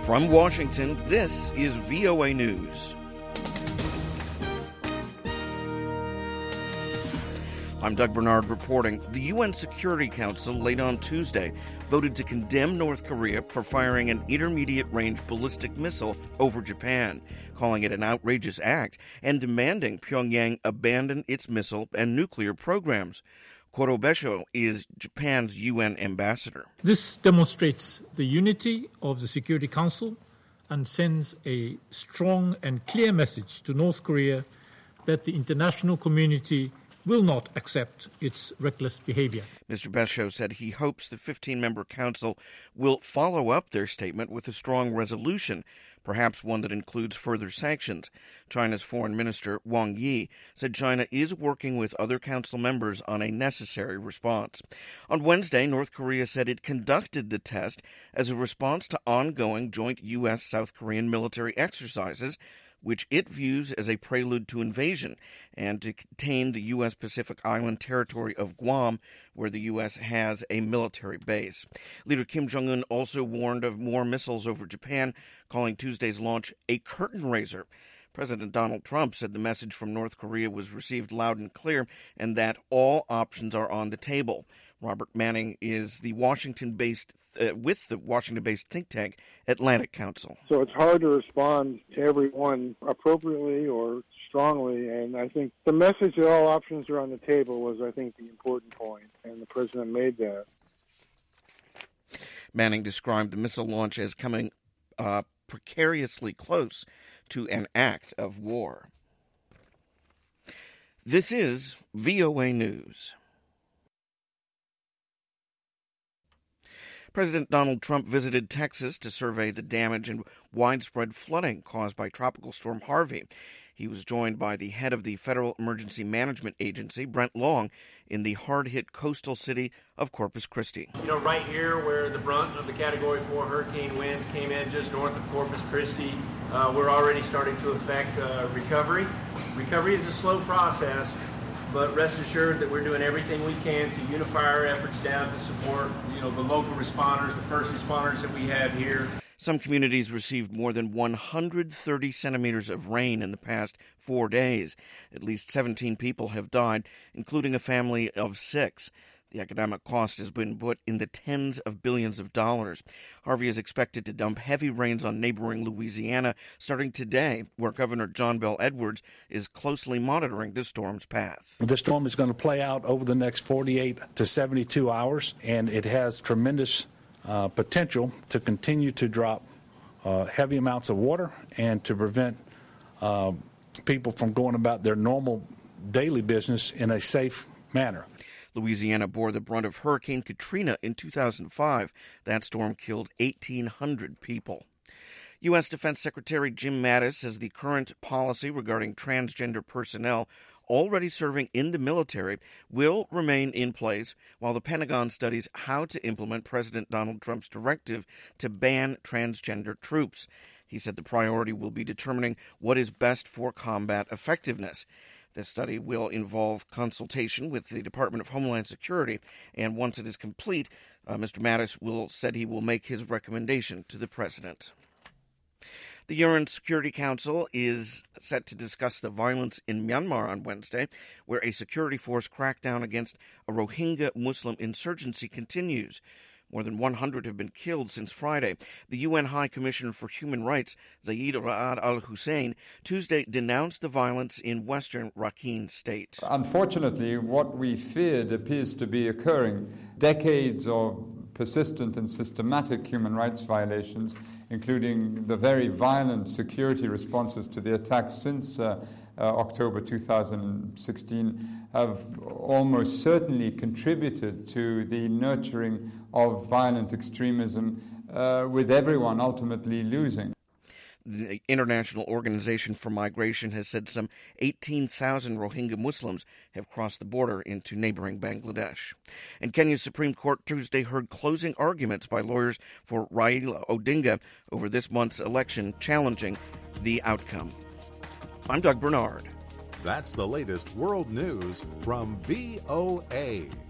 From Washington, this is VOA News. I'm Doug Bernard reporting. The UN Security Council late on Tuesday voted to condemn North Korea for firing an intermediate-range ballistic missile over Japan, calling it an outrageous act and demanding Pyongyang abandon its missile and nuclear programs. Koro Besho is Japan's UN ambassador. This demonstrates the unity of the Security Council and sends a strong and clear message to North Korea that the international community will not accept its reckless behavior. Mr. Besho said he hopes the 15-member council will follow up their statement with a strong resolution, perhaps one that includes further sanctions. China's Foreign Minister Wang Yi said China is working with other council members on a necessary response. On Wednesday, North Korea said it conducted the test as a response to ongoing joint U.S.-South Korean military exercises, which it views as a prelude to invasion and to contain the U.S. Pacific Island territory of Guam, where the U.S. has a military base. Leader Kim Jong-un also warned of more missiles over Japan, calling Tuesday's launch a curtain raiser. President Donald Trump said the message from North Korea was received loud and clear and that all options are on the table. Robert Manning is the Washington-based with the Washington-based think tank Atlantic Council. So it's hard to respond to everyone appropriately or strongly, and I think the message that all options are on the table was, I think, the important point, and the president made that. Manning described the missile launch as coming precariously close to an act of war. This is VOA News. President Donald Trump visited Texas to survey the damage and widespread flooding caused by Tropical Storm Harvey. He was joined by the head of the Federal Emergency Management Agency, Brent Long, in the hard-hit coastal city of Corpus Christi. You know, right here where the brunt of the Category 4 hurricane winds came in just north of Corpus Christi, we're already starting to affect recovery. Recovery is a slow process, but rest assured that we're doing everything we can to unify our efforts down to support, the local responders, the first responders that we have here. Some communities received more than 130 centimeters of rain in the past 4 days. At least 17 people have died, including a family of 6. The economic cost has been put in the tens of billions of dollars. Harvey is expected to dump heavy rains on neighboring Louisiana starting today, where Governor John Bel Edwards is closely monitoring the storm's path. The storm is going to play out over the next 48 to 72 hours, and it has tremendous potential to continue to drop heavy amounts of water and to prevent people from going about their normal daily business in a safe manner. Louisiana bore the brunt of Hurricane Katrina in 2005. That storm killed 1,800 people. U.S. Defense Secretary Jim Mattis says the current policy regarding transgender personnel already serving in the military will remain in place while the Pentagon studies how to implement President Donald Trump's directive to ban transgender troops. He said the priority will be determining what is best for combat effectiveness. This study will involve consultation with the Department of Homeland Security, and once it is complete, Mr. Mattis said he will make his recommendation to the president. The UN Security Council is set to discuss the violence in Myanmar on Wednesday, where a security force crackdown against a Rohingya Muslim insurgency continues. More than 100 have been killed since Friday. The UN High Commissioner for Human Rights, Zeid Ra'ad al-Hussein, Tuesday denounced the violence in western Rakhine state. Unfortunately, what we feared appears to be occurring. Decades of persistent and systematic human rights violations, including the very violent security responses to the attacks since October 2016, have almost certainly contributed to the nurturing of violent extremism, with everyone ultimately losing. The International Organization for Migration has said some 18,000 Rohingya Muslims have crossed the border into neighboring Bangladesh. And Kenya's Supreme Court Tuesday heard closing arguments by lawyers for Raila Odinga over this month's election, challenging the outcome. I'm Doug Bernard. That's the latest world news from VOA.